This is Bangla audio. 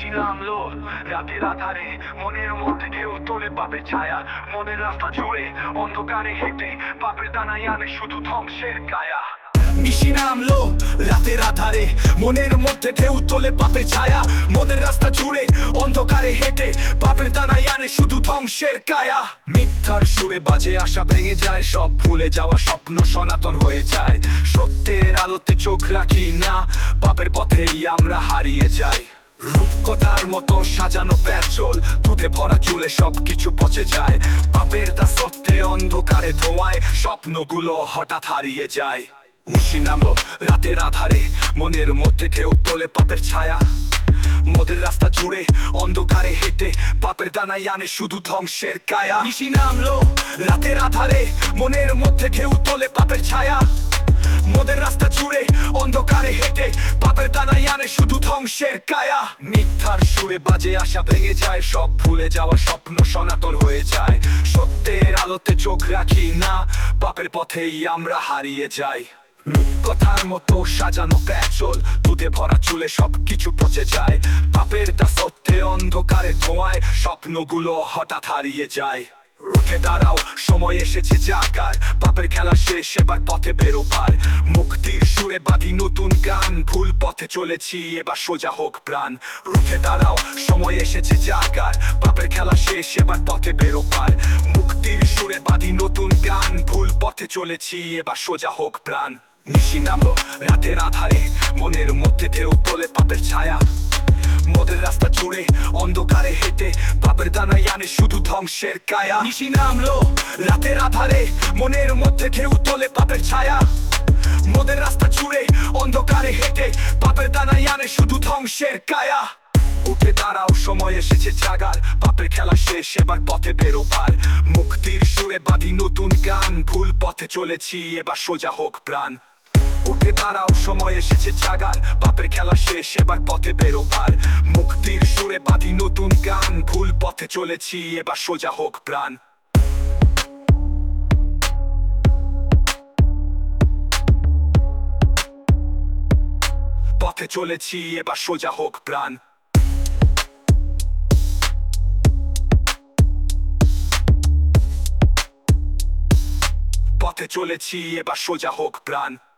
নিশি নামলো রাতের আধারে, মনের মধ্যে ঢেউ তোলে পাপের ছায়া। মনের রাস্তা জুড়ে অন্ধকারে হেঁটে পাপের দানায় আনে শুধু ধ্বংসের কায়া। নিশি নামলো রাতের আধারে, মনের মধ্যে ঢেউ তোলে পাপের ছায়া। মনের রাস্তা জুড়ে অন্ধকারে হেঁটে পাপের দানায় আনে শুধু ধ্বংসের কায়া। মিথ্যার সুরে বাজে আশা ভেঙে যায়, সব ভুলে যাওয়া স্বপ্ন সনাতন হয়ে যায়। সত্যের আলোতে চোখ রাখি না, পাপের পথেই আমরা হারিয়ে যাই। রূপকথার মতো সাজানো প্যাচল, দুধে ভরা চুলে সবকিছু পচে যায়। পাপের দাসত্বে অন্ধকারে ধোঁয়ায় স্বপ্নগুলো হঠাৎ হারিয়ে যায়। নিশি নামলো রাতের আধারে, মনের মধ্যে ঢেউ তোলে পাপের ছায়া। মদের রাস্তা জুড়ে অন্ধকারে হেঁটে পাপের দানায় আনে শুধু ধ্বংসের কায়া। নিশি নামলো রাতের আধারে, মনের মধ্যে ঢেউ তোলে পাপের ছায়া। মদের রাস্তা জুড়ে অন্ধকারে হেঁটে পাপের দানায় আনে শুধু ধ্বংসের কায়া। মিথ্যার সুরে বাজে আশা ভেঙে যায়, সব ভুলে যাওয়া স্বপ্ন সনাতন হয়ে যায়। সত্যের আলোতে চোখ রাখি না, পাপের পথেই আমরা হারিয়ে যাই। রূপকথার মতো সাজানো প্যাচল, দুধে ভরা চুলে সবকিছু পচে যায়। পাপের দাসত্বে অন্ধকারে ধোঁয়ায় স্বপ্নগুলো হঠাৎ হারিয়ে যায়। উঠে দাঁড়াও, সময় এসেছে জাগার, পাপের খেলা শেষ, এবার পথে বেরোবার। মুক্তির সুরে বাঁধি নতুন গান, ভুল পথে চলেছি এবার সোজা হোক প্রাণ। উঠে দাঁড়াও, সময় এসেছে জাগার, পাপের খেলা শেষ, এবার পথে বেরোবার। মুক্তির সুরে বাঁধি নতুন গান, ভুল পথে চলেছি এবার সোজা হোক প্রাণ। নিশি নামলো রাতের আধারে, মনের মধ্যে ঢেউ তোলে পাপের ছায়া। মদের রাস্তা জুড়ে অন্ধকারে হেঁটে পাপের দানায় আনে শুধু ধ্বংসের কায়া। নিশি নামলো রাতের আধারে, মনের মধ্যে ঢেউ তোলে পাপের ছায়া। মদের রাস্তা জুড়ে অন্ধকারে হেঁটে পাপের দানায় আনে শুধু ধ্বংসের কায়া। উঠে দাঁড়াও, সময় এসেছে জাগার, পাপের খেলা শেষ, এবার পথে বেরোবার। মুক্তির সুরে বাঁধি নতুন গান, ভুল পথে চলেছি এবার সোজা হোক প্রাণ। উঠে দাঁড়াও, সময় এসেছে জাগার, পাপের খেলা শেষ, এবার পথে বেরোবার। মুক্তির সুরে বাঁধি নতুন গান, ভুল পথে চলেছি এবার সোজা হোক প্রাণ। পথে চলেছি এবার সোজা হোক প্রাণ। পথে চলেছি এবার সোজা হোক প্রাণ।